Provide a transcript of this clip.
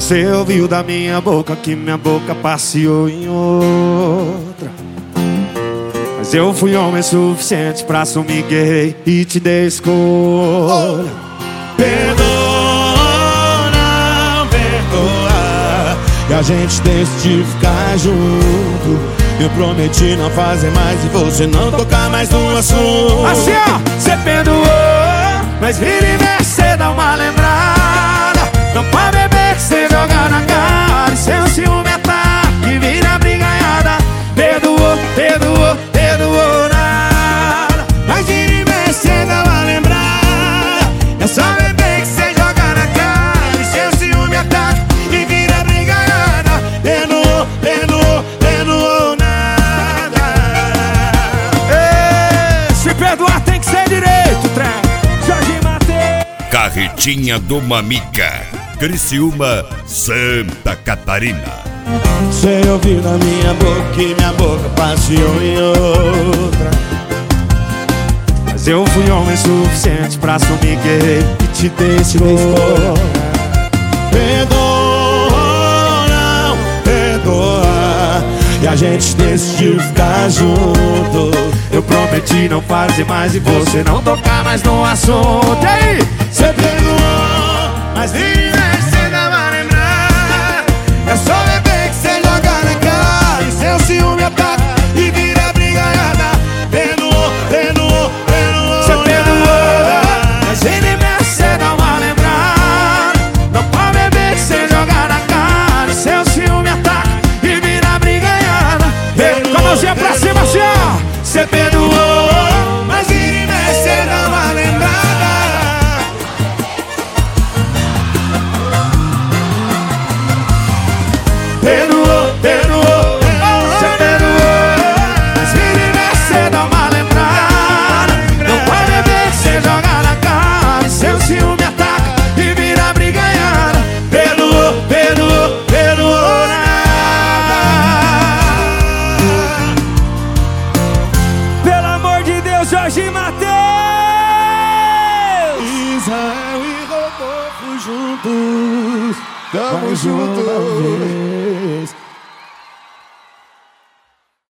Você ouviu da minha boca que minha boca passeou em outra. Mas eu fui homem suficiente pra assumir que errei e te dei escolha. Perdoa, não perdoa, e a gente decidiu ficar junto. Eu prometi não fazer mais e você não tocar mais no assunto. Assim ó, cê perdoou, mas vira e mexe cê dá uma lembrada. Não pode beber que cê joga na cara, e seu ciúme ataque vira brigaiada. Perdoou, perdoou, perdoou nada, mas vira e mexe cê dá uma lembrada. É só beber que cê joga na cara, e seu ciúme ataque e vira brigaiada. Perdoou, perdoou, perdoou nada. Perdoar tem que ser direito, trem. Jorge Mateus. Carretinha do Mamica, Criciúma, Santa Catarina. Cê ouviu na minha boca que minha boca passeou em outra. Mas eu fui homem suficiente pra assumir que errei e te dei escolha. Perdoa, não perdoa, e a gente decidiu ficar junto. Eu prometi não fazer mais e você não tocar mais no assunto. E aí? Cê perdoou, mas vira e mexe cê dá uma lembrada. É só beber que cê joga na cara, e seu ciúme ataca e vira brigaiada. Perdoou, perdoou, perdoou. Cê perdoou, mas vira e mexe cê dá uma lembrada. Não pode beber que cê joga na cara, e seu ciúme ataca e vira brigaiada. Com a mãozinha pra cima, assim ó. Cê perdoou, mas vira e mexe cê dá uma lembrada. Perdoou, perdoou, cê perdoou, mas vira e mexe cê dá uma lembrada. Não pode beber que cê joga na cara, e seu ciúme ataca e vira brigaiada. Perdoou, perdoou, perdoou nada. Jorge Mateus, Israel e Rodolfo juntos, tamo juntos.